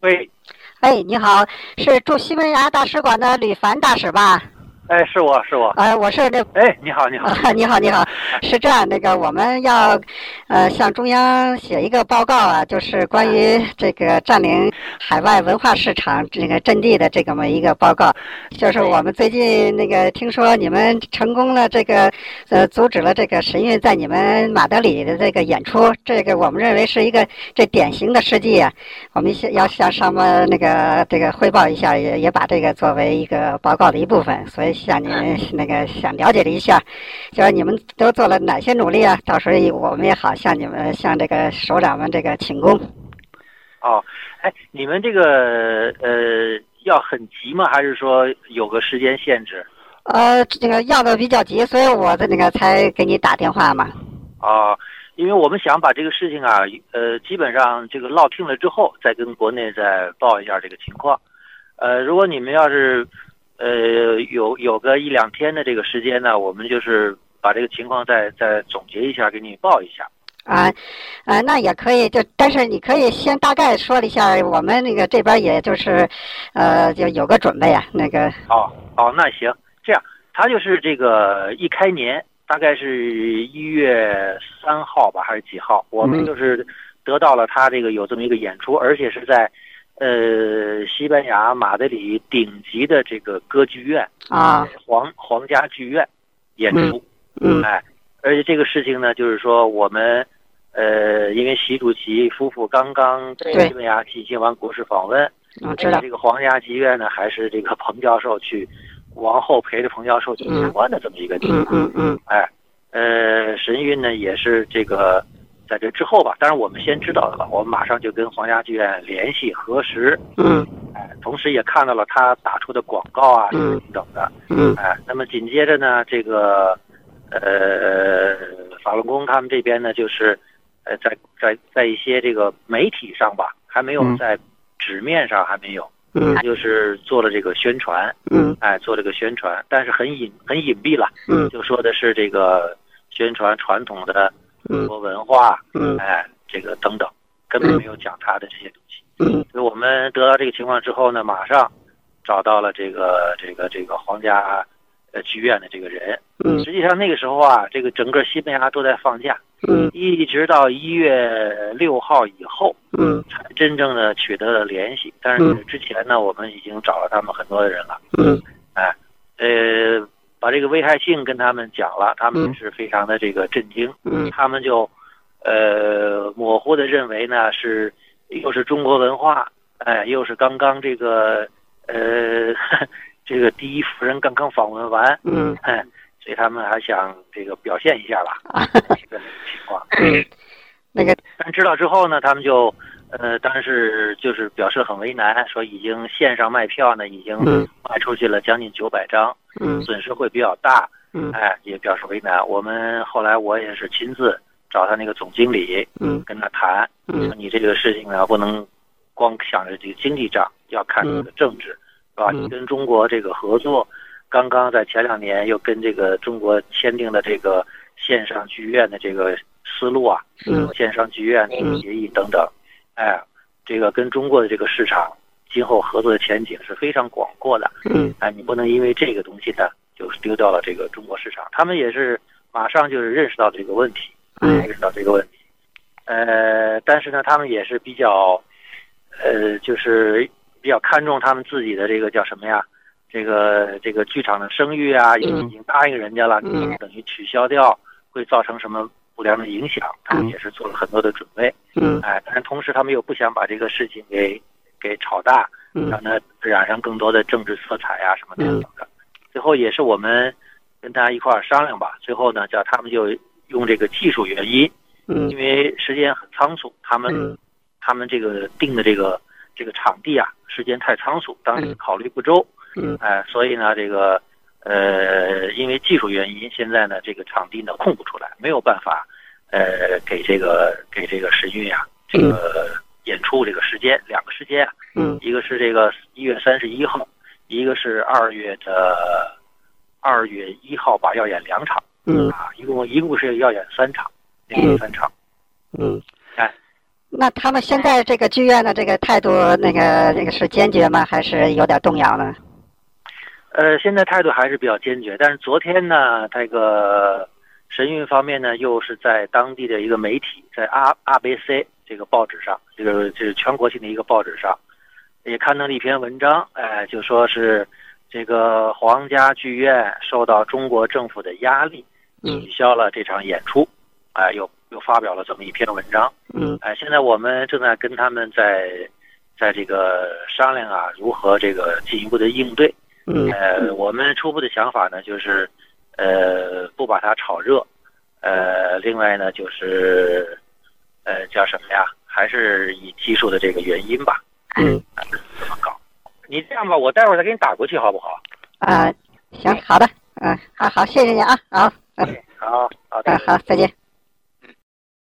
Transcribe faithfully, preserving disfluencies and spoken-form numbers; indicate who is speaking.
Speaker 1: 喂，
Speaker 2: 哎，你好，是驻西班牙大使馆的吕凡大使吧？
Speaker 1: 哎，是我是我。
Speaker 2: 哎，我是那。
Speaker 1: 哎，你好，你好，
Speaker 2: 啊、你好，你好，是这样，那个我们要，呃，向中央写一个报告啊，就是关于这个占领海外文化市场这个阵地的这么一个报告。就是我们最近那个听说你们成功了，这个呃阻止了这个神韵在你们马德里的这个演出，这个我们认为是一个这典型的事迹啊。我们要向上面那个这个汇报一下，也也把这个作为一个报告的一部分，所以向您那个想了解了一下。就是你们都做了哪些努力啊？到时候我们也好向你们向这个首长们这个请功。
Speaker 1: 哦，哎，你们这个呃要很急吗？还是说有个时间限制？
Speaker 2: 呃，这个要的比较急，所以我的那个才给你打电话嘛。
Speaker 1: 哦，因为我们想把这个事情啊，呃，基本上这个落听了之后，再跟国内再报一下这个情况。呃，如果你们要是呃有有个一两天的这个时间呢，我们就是把这个情况再再总结一下，给你报一下。
Speaker 2: 啊，啊，那也可以，就但是你可以先大概说了一下，我们那个这边也就是，呃，就有个准备啊，那个。
Speaker 1: 哦哦，那行，这样，他就是这个一开年，大概是一月三号吧，还是几号？我们就是得到了他这个有这么一个演出，而且是在呃西班牙马德里顶级的这个歌剧院
Speaker 2: 啊，
Speaker 1: 皇皇家剧院演出。
Speaker 2: 嗯，
Speaker 1: 哎，而且这个事情呢，就是说我们。呃，因为习主席夫妇刚刚在西班牙进行完国事访问，
Speaker 2: 我知道
Speaker 1: 这个皇家剧院呢，还是这个彭教授去王后陪着彭教授去参观的这么一个地方。
Speaker 2: 嗯嗯嗯。
Speaker 1: 哎，呃，神韵呢也是这个在这之后吧，当然我们先知道了，我们马上就跟皇家剧院联系核实。
Speaker 2: 嗯。
Speaker 1: 哎，同时也看到了他打出的广告啊等等的。
Speaker 2: 嗯。
Speaker 1: 哎，那么紧接着呢，这个呃法轮功他们这边呢就是。呃，在在在一些这个媒体上吧，还没有在纸面上还没有，
Speaker 2: 嗯，
Speaker 1: 就是做了这个宣传，
Speaker 2: 嗯，
Speaker 1: 哎，做这个宣传，但是很隐很隐蔽了，
Speaker 2: 嗯，
Speaker 1: 就说的是这个宣传传统的中国文化，
Speaker 2: 嗯，
Speaker 1: 哎，这个等等，根本没有讲他的这些东西。
Speaker 2: 嗯，
Speaker 1: 所以我们得到这个情况之后呢，马上找到了这个这个这个皇家呃剧院的这个人，
Speaker 2: 嗯，
Speaker 1: 实际上那个时候啊，这个整个西班牙都在放假。
Speaker 2: 嗯，
Speaker 1: 一直到一月六号以后，
Speaker 2: 嗯，
Speaker 1: 才真正的取得了联系。但是之前呢，我们已经找了他们很多的人了。
Speaker 2: 嗯，
Speaker 1: 哎，呃，把这个危害性跟他们讲了，他们也是非常的这个震惊。
Speaker 2: 嗯，
Speaker 1: 他们就呃模糊的认为呢是又是中国文化，哎，又是刚刚这个呃这个第一夫人刚刚访问完。
Speaker 2: 嗯，
Speaker 1: 哎。所以他们还想这个表现一下吧，这个情况。
Speaker 2: 嗯，那个，
Speaker 1: 但知道之后呢，他们就，呃，当时就是表示很为难，说已经线上卖票呢，已经卖出去了将近九百张，
Speaker 2: 嗯，
Speaker 1: 损失会比较大，
Speaker 2: 嗯，
Speaker 1: 哎，也表示为难。我们后来我也是亲自找他那个总经理，
Speaker 2: 嗯，
Speaker 1: 跟他谈，
Speaker 2: 嗯，
Speaker 1: 说你这个事情呢，不能光想着这个经济账，要看这个政治，是吧？你跟中国这个合作。刚刚在前两年又跟这个中国签订了这个线上剧院的这个思路啊，
Speaker 2: 嗯，
Speaker 1: 线上剧院这个协议等等，哎，这个跟中国的这个市场今后合作的前景是非常广阔的，
Speaker 2: 嗯，
Speaker 1: 哎，你不能因为这个东西呢，就是丢掉了这个中国市场。他们也是马上就是认识到这个问题，
Speaker 2: 嗯，
Speaker 1: 认识到这个问题，呃，但是呢，他们也是比较，呃，就是比较看重他们自己的这个叫什么呀？这个这个剧场的声誉啊，已经答应人家了，
Speaker 2: 嗯，
Speaker 1: 等于取消掉，会造成什么不良的影响？他们也是做了很多的准备。
Speaker 2: 嗯，
Speaker 1: 哎，但是同时他们又不想把这个事情给给炒大，让它染上更多的政治色彩啊什么等等的。最后也是我们跟大家一块儿商量吧。最后呢，叫他们就用这个技术原因，
Speaker 2: 嗯，
Speaker 1: 因为时间很仓促，他们他们这个定的这个这个场地啊，时间太仓促，当时考虑不周。
Speaker 2: 嗯，
Speaker 1: 哎，所以呢，这个呃，因为技术原因，现在呢，这个场地呢空不出来，没有办法，呃，给这个给这个神韵啊，这个演出这个时间，两个时间啊，
Speaker 2: 嗯，
Speaker 1: 一个是这个一月三十一号，一个是二月的二月一号吧，要演两场，
Speaker 2: 嗯，
Speaker 1: 啊，一共一共是要演三场，连演三场，
Speaker 2: 嗯，
Speaker 1: 哎，
Speaker 2: 那他们现在这个剧院的这个态度，那个那个是坚决吗？还是有点动摇呢？
Speaker 1: 呃，现在态度还是比较坚决，但是昨天呢，这个神韵方面呢，又是在当地的一个媒体，在阿阿 B C 这个报纸上，这个这是全国性的一个报纸上，也刊登了一篇文章，哎、呃，就说是这个皇家剧院受到中国政府的压力，取消了这场演出，哎、呃，又又发表了这么一篇文章，
Speaker 2: 嗯，
Speaker 1: 哎、呃，现在我们正在跟他们在在这个商量啊，如何这个进一步的应对。
Speaker 2: 嗯，
Speaker 1: 呃，我们初步的想法呢，就是，呃，不把它炒热，呃，另外呢，就是，呃，叫什么呀？还是以技术的这个原因吧。
Speaker 2: 嗯，
Speaker 1: 怎么搞？你这样吧，我待会儿再给你打过去，好不好？
Speaker 2: 啊，行，好的，嗯，好好，谢谢你啊，好，
Speaker 1: 嗯，好，好的，
Speaker 2: 嗯，好，再见。